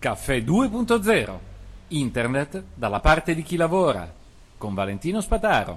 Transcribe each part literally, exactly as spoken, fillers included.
Caffè due punto zero. Internet dalla parte di chi lavora. Con Valentino Spataro.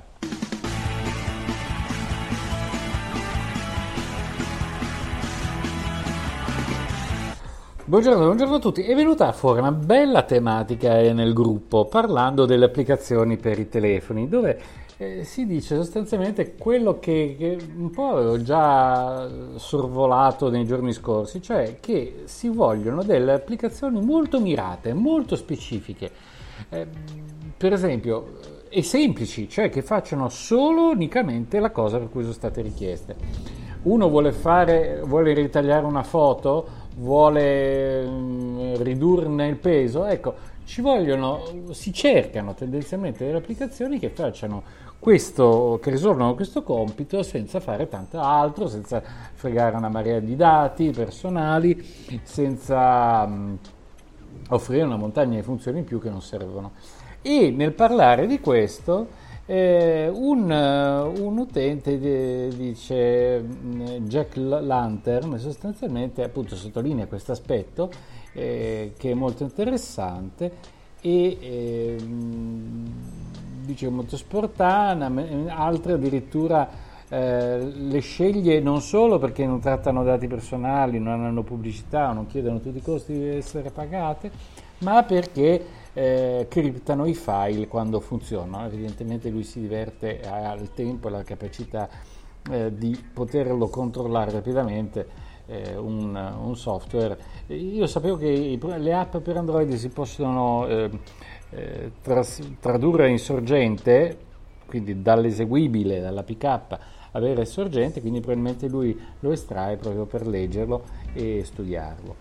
Buongiorno, buongiorno a tutti. È venuta fuori una bella tematica eh, nel gruppo parlando delle applicazioni per i telefoni, dove eh, si dice sostanzialmente quello che, che un po' avevo già sorvolato nei giorni scorsi, cioè che si vogliono delle applicazioni molto mirate, molto specifiche, eh, per esempio, e semplici, cioè che facciano solo unicamente la cosa per cui sono state richieste. Uno vuole fare, vuole ritagliare una foto, vuole mh, ridurne il peso, ecco, ci vogliono, si cercano tendenzialmente delle applicazioni che facciano questo, che risolvono questo compito senza fare tanto altro, senza fregare una marea di dati personali, senza mh, offrire una montagna di funzioni in più che non servono. E nel parlare di questo, eh, un, un utente de, dice, Jack Lantern, sostanzialmente appunto sottolinea questo aspetto eh, che è molto interessante e eh, dice molto sportana, altre addirittura eh, le sceglie non solo perché non trattano dati personali, non hanno pubblicità, non chiedono tutti i costi di essere pagate, ma perché Eh, criptano i file quando funzionano. Evidentemente lui si diverte, ha il tempo e la capacità eh, di poterlo controllare rapidamente eh, un, un software. Io sapevo che i, le app per Android si possono eh, eh, tras, tradurre in sorgente, quindi dall'eseguibile, dall'A P K avere il sorgente, quindi probabilmente lui lo estrae proprio per leggerlo e studiarlo.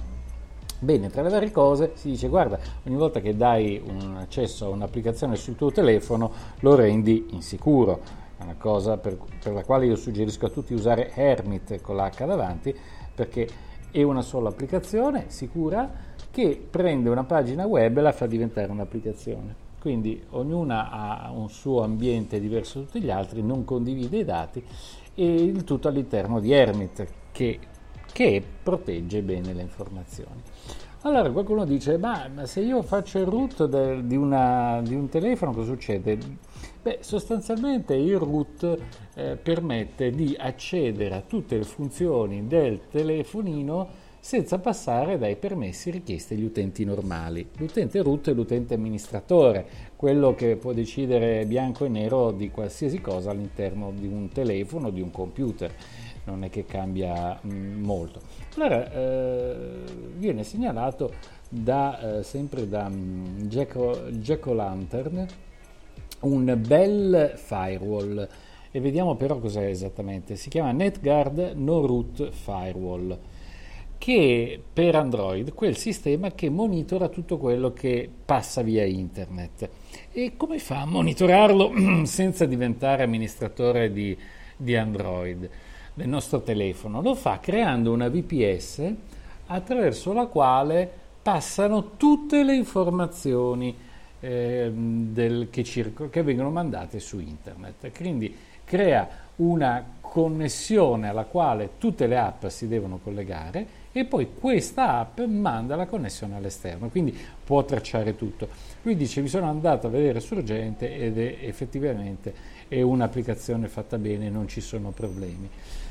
Bene, tra le varie cose si dice guarda, ogni volta che dai un accesso a un'applicazione sul tuo telefono lo rendi insicuro. È una cosa per, per la quale io suggerisco a tutti usare Hermit con l'H davanti, perché è una sola applicazione sicura che prende una pagina web e la fa diventare un'applicazione. Quindi ognuna ha un suo ambiente diverso da tutti gli altri, non condivide i dati e il tutto all'interno di Hermit che che protegge bene le informazioni. Allora qualcuno dice, ma, ma se io faccio il root de, di, una, di un telefono cosa succede? Beh, sostanzialmente il root eh, permette di accedere a tutte le funzioni del telefonino senza passare dai permessi richiesti agli utenti normali. L'utente root è l'utente amministratore, quello che può decidere bianco e nero di qualsiasi cosa all'interno di un telefono o di un computer. Non è che cambia mh, molto. Allora eh, viene segnalato da, eh, sempre da um, Jack, Jack O'Lantern un bel firewall e vediamo però cos'è esattamente. Si chiama NetGuard No Root Firewall, che per Android quel sistema che monitora tutto quello che passa via internet. E come fa a monitorarlo senza diventare amministratore di, di Android? Del nostro telefono? Lo fa creando una V P S attraverso la quale passano tutte le informazioni eh, del, che, circo, che vengono mandate su internet. Quindi crea una connessione alla quale tutte le app si devono collegare e poi questa app manda la connessione all'esterno, quindi può tracciare tutto. Lui dice mi sono andato a vedere Sorgente ed è effettivamente è un'applicazione fatta bene, non ci sono problemi.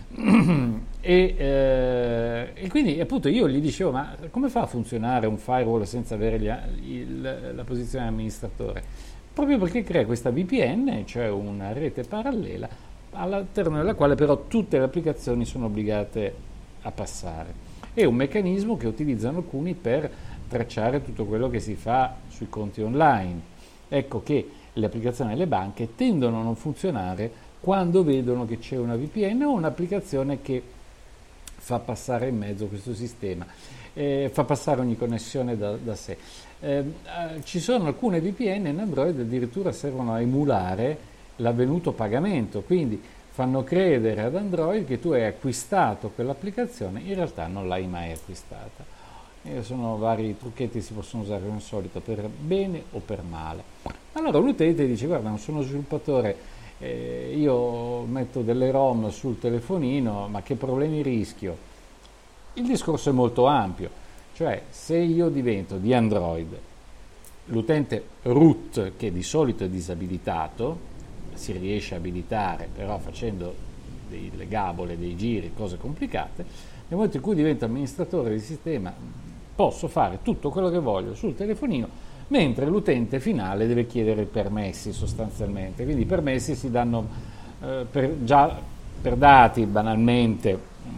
e, eh, e quindi appunto io gli dicevo ma come fa a funzionare un firewall senza avere gli, il, la posizione amministratore? Proprio perché crea questa V P N, cioè una rete parallela all'interno della quale però tutte le applicazioni sono obbligate a passare. È un meccanismo che utilizzano alcuni per tracciare tutto quello che si fa sui conti online. Ecco che le applicazioni delle banche tendono a non funzionare quando vedono che c'è una V P N o un'applicazione che fa passare in mezzo questo sistema, eh, fa passare ogni connessione da, da sé. Eh, eh, ci sono alcune V P N in Android addirittura servono a emulare l'avvenuto pagamento, quindi fanno credere ad Android che tu hai acquistato quell'applicazione, in realtà non l'hai mai acquistata. E sono vari trucchetti che si possono usare come al solito per bene o per male. Allora un utente dice guarda non sono sviluppatore, Eh, io metto delle ROM sul telefonino, ma che problemi rischio? Il discorso è molto ampio. Cioè, se io divento di Android l'utente root, che di solito è disabilitato, si riesce a abilitare però facendo delle gabole, dei giri, cose complicate, nel momento in cui divento amministratore del sistema posso fare tutto quello che voglio sul telefonino, mentre l'utente finale deve chiedere permessi sostanzialmente. Quindi i permessi si danno eh, per, già per dati banalmente,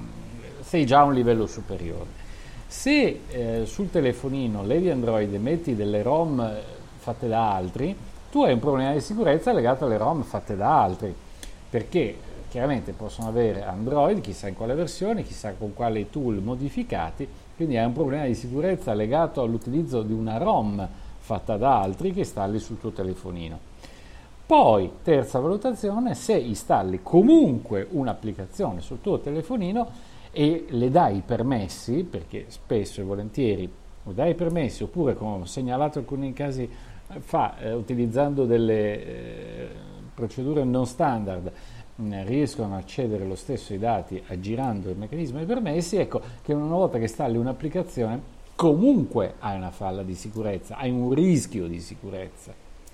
sei già a un livello superiore. Se eh, sul telefonino levi Android e metti delle ROM fatte da altri, tu hai un problema di sicurezza legato alle ROM fatte da altri, perché chiaramente possono avere Android, chissà in quale versione, chissà con quali tool modificati, quindi hai un problema di sicurezza legato all'utilizzo di una ROM fatta da altri che installi sul tuo telefonino. Poi, terza valutazione, se installi comunque un'applicazione sul tuo telefonino e le dai i permessi, perché spesso e volentieri o dai i permessi oppure, come ho segnalato in alcuni casi fa, eh, utilizzando delle eh, procedure non standard, mh, riescono a accedere lo stesso ai dati aggirando il meccanismo dei permessi, ecco che una volta che installi un'applicazione comunque hai una falla di sicurezza, hai un rischio di sicurezza.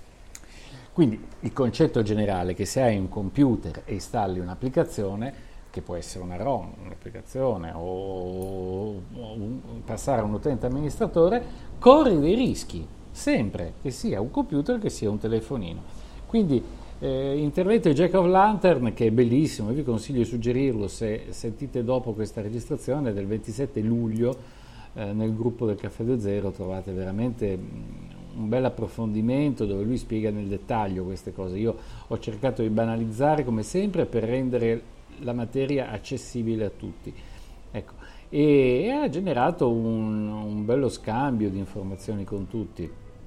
Quindi il concetto generale è che se hai un computer e installi un'applicazione, che può essere una ROM, un'applicazione o, o un, passare a un utente amministratore, corri dei rischi, sempre, che sia un computer che sia un telefonino. Quindi eh, intervento di Jack O'Lantern, che è bellissimo, io vi consiglio di suggerirlo se sentite dopo questa registrazione del ventisette luglio eh, nel gruppo del Caffè due zero, trovate veramente un bel approfondimento dove lui spiega nel dettaglio queste cose. Io ho cercato di banalizzare come sempre per rendere la materia accessibile a tutti, ecco, e, e ha generato un, un bello scambio di informazioni con tutti.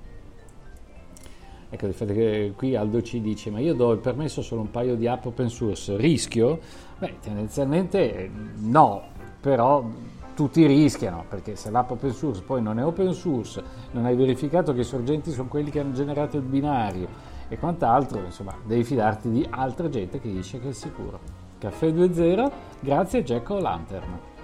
Ecco, che qui Aldo ci dice: ma io do il permesso solo un paio di app open source, rischio? Beh, tendenzialmente no, però tutti rischiano, perché se l'app open source poi non è open source, non hai verificato che i sorgenti sono quelli che hanno generato il binario e quant'altro, insomma, devi fidarti di altra gente che dice che è sicuro. Caffè due zero, grazie a Jack O'Lantern.